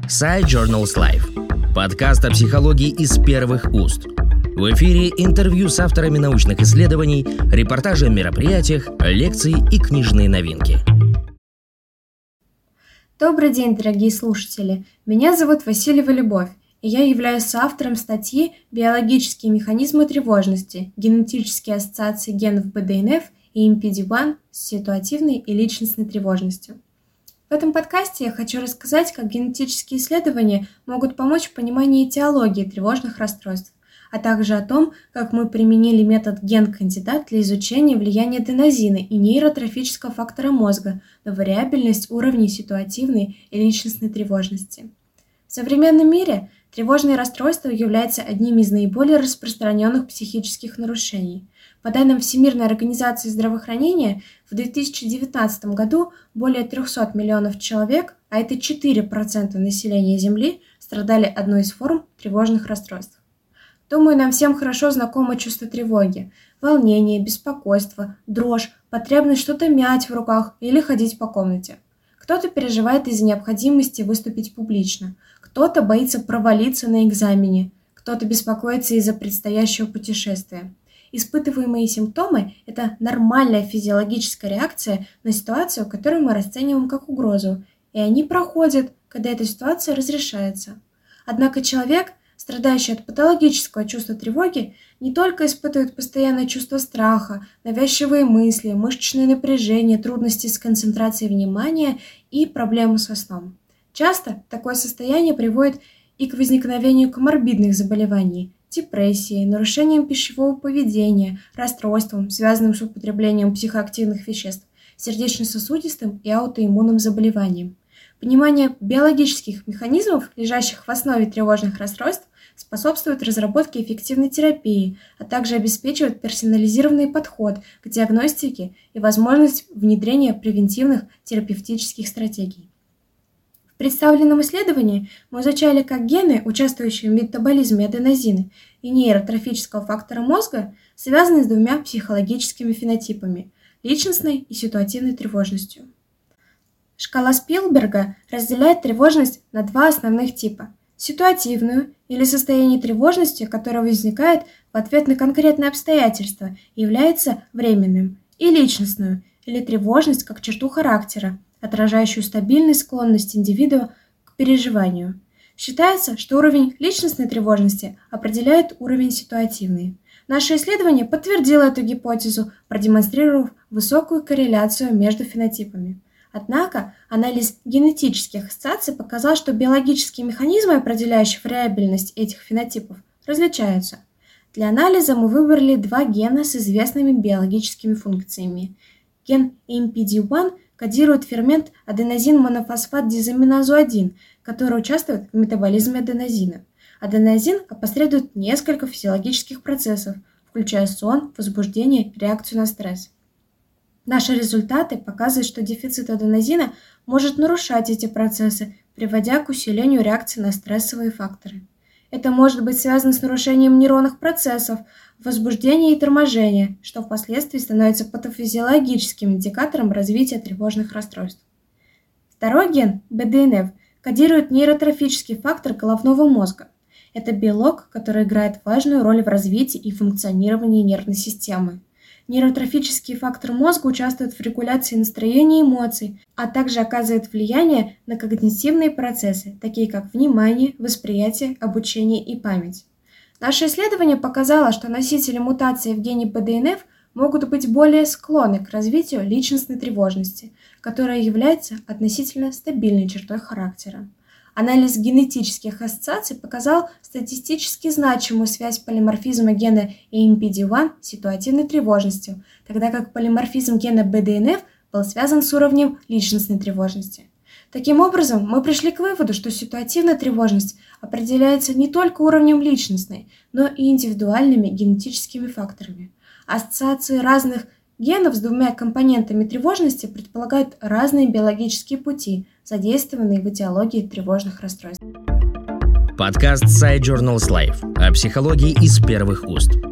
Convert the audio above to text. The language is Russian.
Sci Journals Live. Подкаст о психологии из первых уст. В эфире интервью с авторами научных исследований, репортажи о мероприятиях, лекции и книжные новинки. Добрый день, дорогие слушатели! Меня зовут Васильева Любовь, и я являюсь соавтором статьи «Биологические механизмы тревожности. Генетические ассоциации генов БДНФ и MPD-1 с ситуативной и личностной тревожностью». В этом подкасте я хочу рассказать, как генетические исследования могут помочь в понимании этиологии тревожных расстройств, а также о том, как мы применили метод ген-кандидат для изучения влияния аденозина и нейротрофического фактора мозга на вариабельность уровней ситуативной и личностной тревожности. В современном мире тревожные расстройства являются одним из наиболее распространенных психических нарушений. По данным Всемирной организации здравоохранения, в 2019 году более 300 миллионов человек, а это 4% населения Земли, страдали одной из форм тревожных расстройств. Думаю, нам всем хорошо знакомо чувство тревоги, волнение, беспокойство, дрожь, потребность что-то мять в руках или ходить по комнате. Кто-то переживает из-за необходимости выступить публично, кто-то боится провалиться на экзамене, кто-то беспокоится из-за предстоящего путешествия. Испытываемые симптомы – это нормальная физиологическая реакция на ситуацию, которую мы расцениваем как угрозу, и они проходят, когда эта ситуация разрешается. Однако человек, страдающий от патологического чувства тревоги, не только испытывает постоянное чувство страха, навязчивые мысли, мышечное напряжение, трудности с концентрацией внимания и проблемы со сном. Часто такое состояние приводит и к возникновению коморбидных заболеваний, депрессии, нарушениям пищевого поведения, расстройствам, связанным с употреблением психоактивных веществ, сердечно-сосудистым и аутоиммунным заболеваниям. Понимание биологических механизмов, лежащих в основе тревожных расстройств, способствует разработке эффективной терапии, а также обеспечивает персонализированный подход к диагностике и возможность внедрения превентивных терапевтических стратегий. В представленном исследовании мы изучали, как гены, участвующие в метаболизме аденозина и нейротрофического фактора мозга, связаны с двумя психологическими фенотипами – личностной и ситуативной тревожностью. Шкала Спилберга разделяет тревожность на два основных типа – ситуативную, или состояние тревожности, которое возникает в ответ на конкретные обстоятельства и является временным, и личностную, или тревожность как черту характера, отражающую стабильную склонность индивида к переживанию. Считается, что уровень личностной тревожности определяет уровень ситуативный. Наше исследование подтвердило эту гипотезу, продемонстрировав высокую корреляцию между фенотипами. Однако анализ генетических ассоциаций показал, что биологические механизмы, определяющие вариабельность этих фенотипов, различаются. Для анализа мы выбрали два гена с известными биологическими функциями. Ген MPD-1 кодирует фермент аденозин-монофосфат-дезаминазу-1, который участвует в метаболизме аденозина. Аденозин опосредует несколько физиологических процессов, включая сон, возбуждение, реакцию на стресс. Наши результаты показывают, что дефицит аденозина может нарушать эти процессы, приводя к усилению реакции на стрессовые факторы. Это может быть связано с нарушением нейронных процессов, возбуждения и торможения, что впоследствии становится патофизиологическим индикатором развития тревожных расстройств. Второй ген, БДНФ, кодирует нейротрофический фактор головного мозга. Это белок, который играет важную роль в развитии и функционировании нервной системы. Нейротрофический фактор мозга участвует в регуляции настроения и эмоций, а также оказывает влияние на когнитивные процессы, такие как внимание, восприятие, обучение и память. Наше исследование показало, что носители мутации в гене БДНФ могут быть более склонны к развитию личностной тревожности, которая является относительно стабильной чертой характера. Анализ генетических ассоциаций показал статистически значимую связь полиморфизма гена MPD-1 с ситуативной тревожностью, тогда как полиморфизм гена БДНФ был связан с уровнем личностной тревожности. Таким образом, мы пришли к выводу, что ситуативная тревожность определяется не только уровнем личностной, но и индивидуальными генетическими факторами. Ассоциации разных генов с двумя компонентами тревожности предполагают разные биологические пути, задействованные в этиологии тревожных расстройств. Подкаст Sci Journals Live о психологии из первых уст.